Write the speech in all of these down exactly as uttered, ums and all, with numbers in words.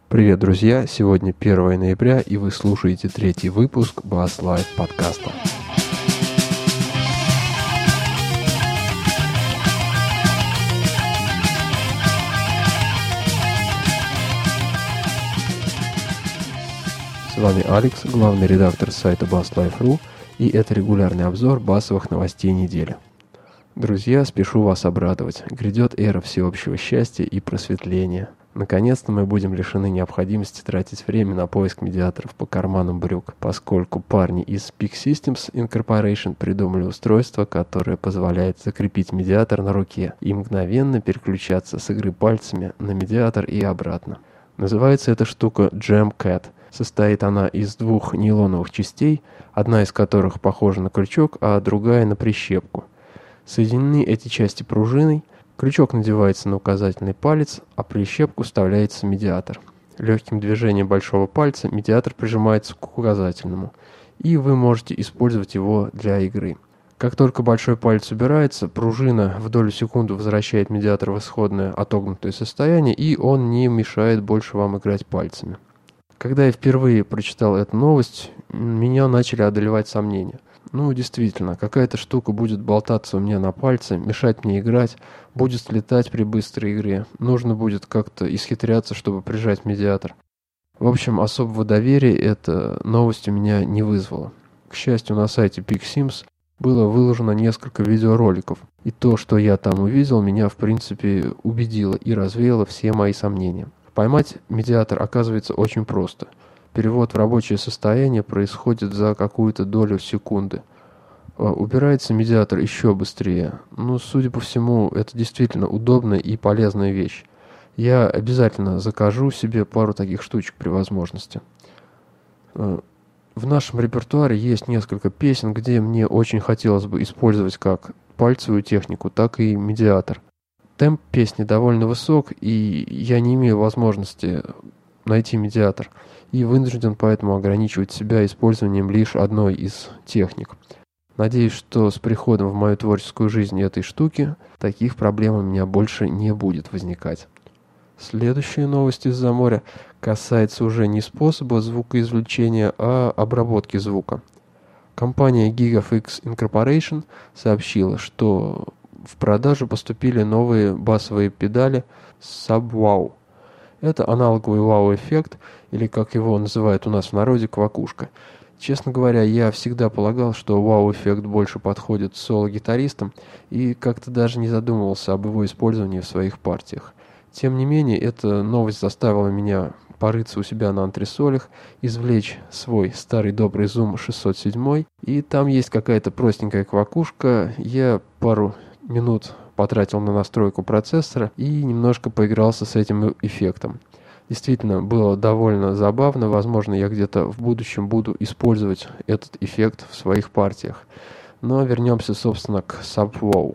Привет, друзья! Сегодня первое ноября, и вы слушаете третий выпуск Bass Live подкаста. С вами Алекс, главный редактор сайта Bass Live точка ру, и это регулярный обзор басовых новостей недели. Друзья, спешу вас обрадовать. Грядет эра всеобщего счастья и просветления. Наконец-то мы будем лишены необходимости тратить время на поиск медиаторов по карманам брюк, поскольку парни из Peak Systems Incorporation придумали устройство, которое позволяет закрепить медиатор на руке и мгновенно переключаться с игры пальцами на медиатор и обратно. Называется эта штука JamCat. Состоит она из двух нейлоновых частей, одна из которых похожа на крючок, а другая на прищепку. Соединены эти части пружиной. Крючок надевается на указательный палец, а прищепку вставляется медиатор. Легким движением большого пальца медиатор прижимается к указательному, и вы можете использовать его для игры. Как только большой палец убирается, пружина в долю секунды возвращает медиатор в исходное отогнутое состояние, и он не мешает больше вам играть пальцами. Когда я впервые прочитал эту новость, меня начали одолевать сомнения. Ну, действительно, какая-то штука будет болтаться у меня на пальце, мешать мне играть, будет слетать при быстрой игре. Нужно будет как-то исхитряться, чтобы прижать медиатор. В общем, особого доверия эта новость у меня не вызвала. К счастью, на сайте Peak Sims было выложено несколько видеороликов, и то, что я там увидел, меня в принципе убедило и развеяло все мои сомнения. Поймать медиатор оказывается очень просто. Перевод в рабочее состояние происходит за какую-то долю секунды. Убирается медиатор еще быстрее. Ну, судя по всему, это действительно удобная и полезная вещь. Я обязательно закажу себе пару таких штучек при возможности. В нашем репертуаре есть несколько песен, где мне очень хотелось бы использовать как пальцевую технику, так и медиатор. Темп песни довольно высок, и я не имею возможности найти медиатор, и вынужден поэтому ограничивать себя использованием лишь одной из техник. Надеюсь, что с приходом в мою творческую жизнь этой штуки таких проблем у меня больше не будет возникать. Следующая новость из-за моря касается уже не способа звукоизвлечения, а обработки звука. Компания GigaFX Incorporation сообщила, что в продажу поступили новые басовые педали Sub-Wow. Это аналоговый вау-эффект, или как его называют у нас в народе, квакушка. Честно говоря, я всегда полагал, что вау-эффект больше подходит соло-гитаристам, и как-то даже не задумывался об его использовании в своих партиях. Тем не менее, эта новость заставила меня порыться у себя на антресолях, извлечь свой старый добрый Zoom шестьсот семь, и там есть какая-то простенькая квакушка. Я пару минут потратил на настройку процессора и немножко поигрался с этим эффектом. Действительно, было довольно забавно. Возможно, я где-то в будущем буду использовать этот эффект в своих партиях. Но вернемся, собственно, к Sub-Wow.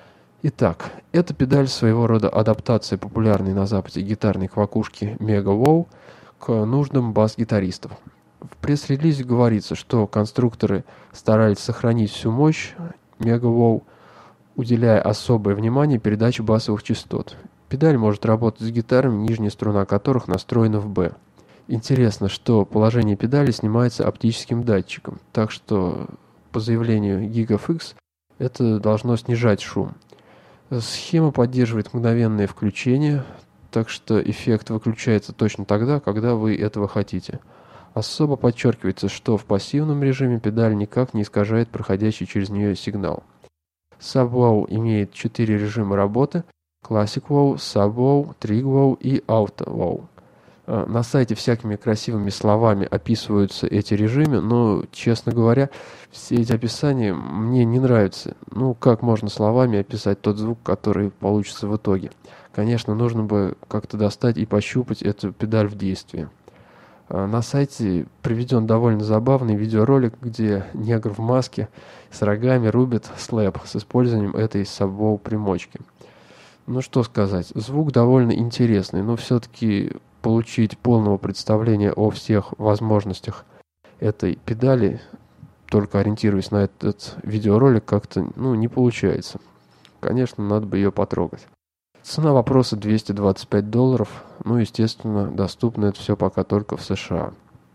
Итак, эта педаль своего рода адаптация популярной на Западе гитарной квакушки Mega Wow к нуждам бас-гитаристов. В пресс-релизе говорится, что конструкторы старались сохранить всю мощь Mega Wow, уделяя особое внимание передаче басовых частот. Педаль может работать с гитарами, нижняя струна которых настроена в бэ. Интересно, что положение педали снимается оптическим датчиком, так что, по заявлению GigaFX, это должно снижать шум. Схема поддерживает мгновенное включение, так что эффект выключается точно тогда, когда вы этого хотите. Особо подчеркивается, что в пассивном режиме педаль никак не искажает проходящий через нее сигнал. Sub-Wow имеет четыре режима работы: Classic Wow, Sub-Wow, Trig Wow и Auto Wow. На сайте всякими красивыми словами описываются эти режимы, но, честно говоря, все эти описания мне не нравятся. Ну, как можно словами описать тот звук, который получится в итоге? Конечно, нужно бы как-то достать и пощупать эту педаль в действии. На сайте приведен довольно забавный видеоролик, где негр в маске с рогами рубит слэп с использованием этой Sub-Wow примочки. Ну что сказать, звук довольно интересный, но все-таки получить полного представления о всех возможностях этой педали, только ориентируясь на этот видеоролик, как-то ну, не получается. Конечно, надо бы ее потрогать. Цена вопроса двести двадцать пять долларов. Ну, естественно, доступно это все пока только в США.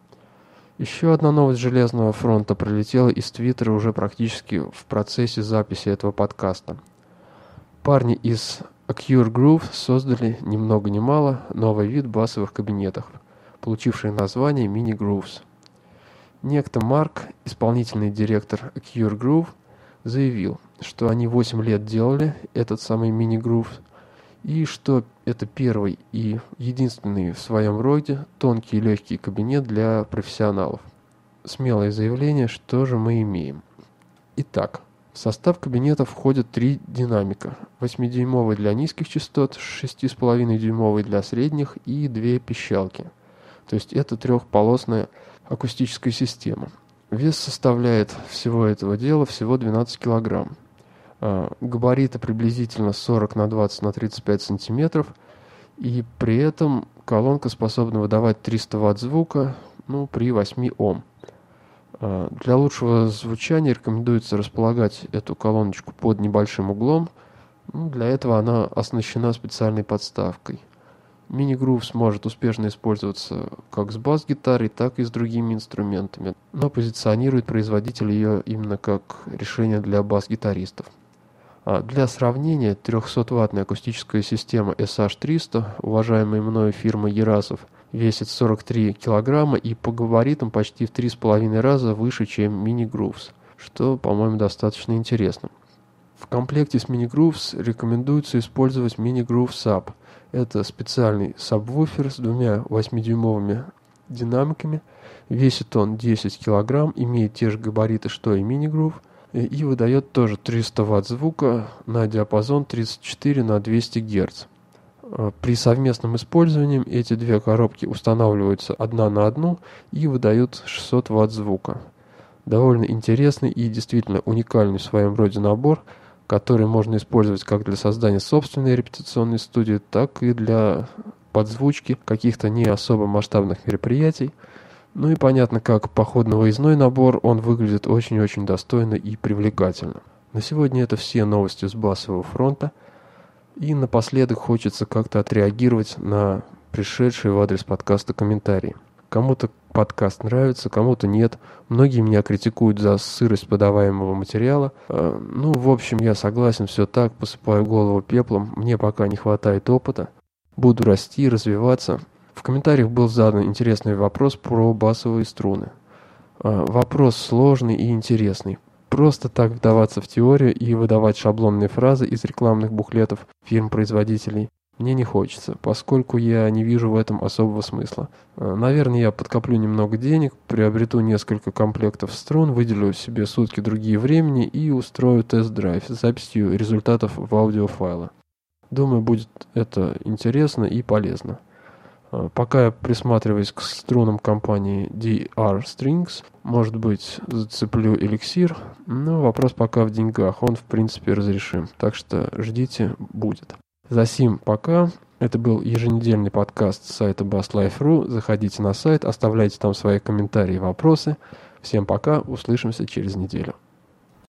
Еще одна новость Железного фронта прилетела из Твиттера уже практически в процессе записи этого подкаста. Парни из Acure Groove создали ни много ни мало новый вид басовых кабинетов, получивший название Mini Grooves. Некто Марк, исполнительный директор Acure Groove, заявил, что они восемь лет делали этот самый Mini Groove, и что это первый и единственный в своем роде тонкий и легкий кабинет для профессионалов. Смелое заявление, что же мы имеем. Итак, в состав кабинета входят три динамика: восьмидюймовый для низких частот, шесть и пять дюймовый для средних и две пищалки. То есть это трехполосная акустическая система. Вес составляет всего этого дела всего двенадцать килограмм. Габариты приблизительно сорок на двадцать на тридцать пять сантиметров, и при этом колонка способна выдавать триста ватт звука, ну, при восьми Ом. Для лучшего звучания рекомендуется располагать эту колоночку под небольшим углом. Ну, для этого она оснащена специальной подставкой. Mini Grooves может успешно использоваться как с бас-гитарой, так и с другими инструментами, но позиционирует производитель ее именно как решение для бас-гитаристов. Для сравнения, трехсотваттная акустическая система эс аш триста, уважаемой мною фирмы Ерасов, весит сорок три килограмма и по габаритам почти в три с половиной раза выше, чем Mini Grooves, что, по-моему, достаточно интересно. В комплекте с Mini Grooves рекомендуется использовать Mini Groove Sub. Это специальный сабвуфер с двумя восьмидюймовыми динамиками. Весит он десять килограмм, имеет те же габариты, что и Mini Groove, и выдает тоже триста ватт звука на диапазон тридцать четыре на двести герц. При совместном использовании эти две коробки устанавливаются одна на одну и выдают шестьсот ватт звука. Довольно интересный и действительно уникальный в своем роде набор, который можно использовать как для создания собственной репетиционной студии, так и для подзвучки каких-то не особо масштабных мероприятий. Ну и понятно, как походно-выездной набор, он выглядит очень-очень достойно и привлекательно. На сегодня это все новости с басового фронта. И напоследок хочется как-то отреагировать на пришедшие в адрес подкаста комментарии. Кому-то подкаст нравится, кому-то нет. Многие меня критикуют за сырость подаваемого материала. Ну, в общем, я согласен, все так, посыпаю голову пеплом. Мне пока не хватает опыта. Буду расти, развиваться. В комментариях был задан интересный вопрос про басовые струны. Вопрос сложный и интересный. Просто так вдаваться в теорию и выдавать шаблонные фразы из рекламных буклетов фирм-производителей мне не хочется, поскольку я не вижу в этом особого смысла. Наверное, я подкоплю немного денег, приобрету несколько комплектов струн, выделю себе сутки другие времени и устрою тест-драйв с записью результатов в аудиофайлы. Думаю, будет это интересно и полезно. Пока я присматриваюсь к струнам компании ди ар Strings, может быть, зацеплю эликсир, но вопрос пока в деньгах, он в принципе разрешим, так что ждите, будет. Засим пока. Это был еженедельный подкаст с сайта бас лайф точка ру. Заходите на сайт, оставляйте там свои комментарии и вопросы. Всем пока, услышимся через неделю.